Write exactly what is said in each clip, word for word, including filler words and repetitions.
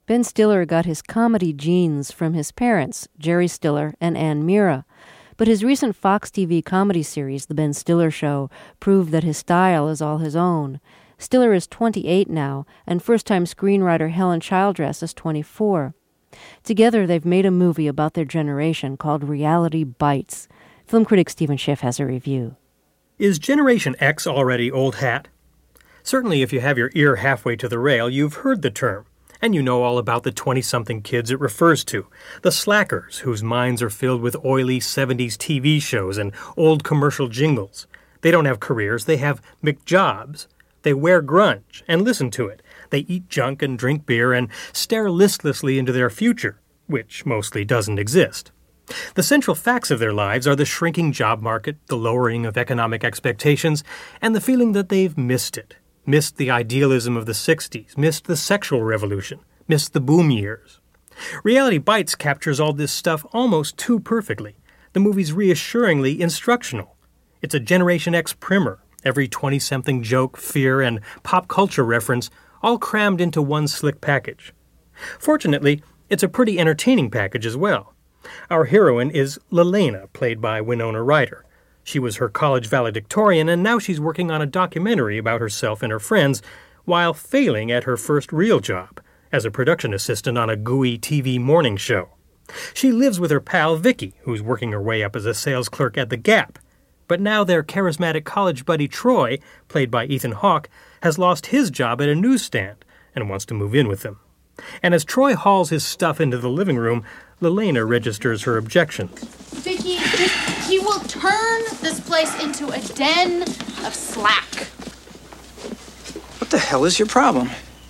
Ben Stiller got his comedy genes from his parents, Jerry Stiller and Ann Mira. But his recent Fox T V comedy series, The Ben Stiller Show, proved that his style is all his own. Stiller is twenty-eight now, and first-time screenwriter Helen Childress is twenty-four. Together, they've made a movie about their generation called Reality Bites. Film critic Stephen Schiff has a review. Is Generation X already old hat? Certainly if you have your ear halfway to the rail, you've heard the term. And you know all about the twenty-something kids it refers to, the slackers whose minds are filled with oily seventies T V shows and old commercial jingles. They don't have careers, they have McJobs. They wear grunge and listen to it. They eat junk and drink beer and stare listlessly into their future, which mostly doesn't exist. The central facts of their lives are the shrinking job market, the lowering of economic expectations, and the feeling that they've missed it. Missed the idealism of the sixties, missed the sexual revolution, missed the boom years. Reality Bites captures all this stuff almost too perfectly. The movie's reassuringly instructional. It's a Generation X primer, every twenty-something joke, fear, and pop culture reference all crammed into one slick package. Fortunately, it's a pretty entertaining package as well. Our heroine is Lelena, played by Winona Ryder. She was her college valedictorian, and now she's working on a documentary about herself and her friends while failing at her first real job as a production assistant on a gooey T V morning show. She lives with her pal Vicky, who's working her way up as a sales clerk at The Gap. But now their charismatic college buddy Troy, played by Ethan Hawke, has lost his job at a newsstand and wants to move in with them. And as Troy hauls his stuff into the living room, Lelena registers her objections. Vicky, he will turn this place into a den of slack. What the hell is your problem?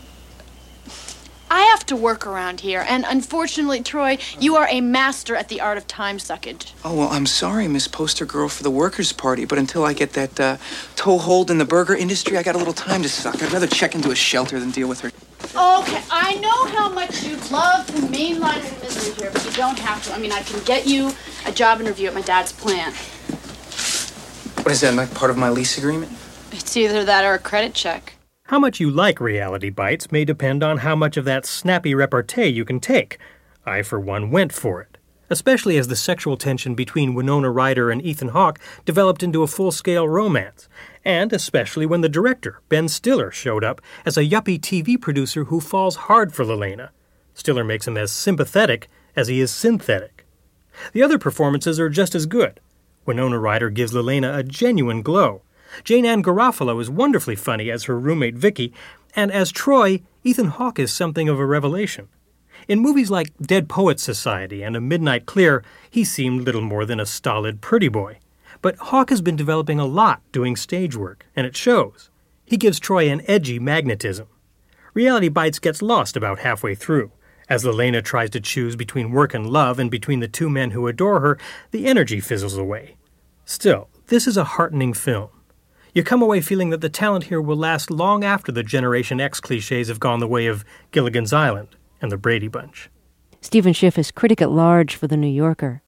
I have to work around here, and unfortunately, Troy, you are a master at the art of time suckage. Oh, well, I'm sorry, Miss Poster Girl, for the workers' party, but until I get that uh, toehold in the burger industry, I got a little time to suck. I'd rather check into a shelter than deal with her. Okay, I know how much you'd love to mainline your misery here, but you don't have to. I mean, I can get you a job interview at my dad's plant. What is that, like part of my lease agreement? It's either that or a credit check. How much you like Reality Bites may depend on how much of that snappy repartee you can take. I, for one, went for it, especially as the sexual tension between Winona Ryder and Ethan Hawke developed into a full-scale romance, and especially when the director, Ben Stiller, showed up as a yuppie T V producer who falls hard for Lelena. Stiller makes him as sympathetic as he is synthetic. The other performances are just as good. Winona Ryder gives Lelena a genuine glow. Jane Ann Garofalo is wonderfully funny as her roommate Vicky, and as Troy, Ethan Hawke is something of a revelation. In movies like Dead Poets Society and A Midnight Clear, he seemed little more than a stolid pretty boy. But Hawke has been developing a lot doing stage work, and it shows. He gives Troy an edgy magnetism. Reality Bites gets lost about halfway through. As Lelena tries to choose between work and love and between the two men who adore her, the energy fizzles away. Still, this is a heartening film. You come away feeling that the talent here will last long after the Generation X cliches have gone the way of Gilligan's Island and the Brady Bunch. Stephen Schiff is critic at large for The New Yorker.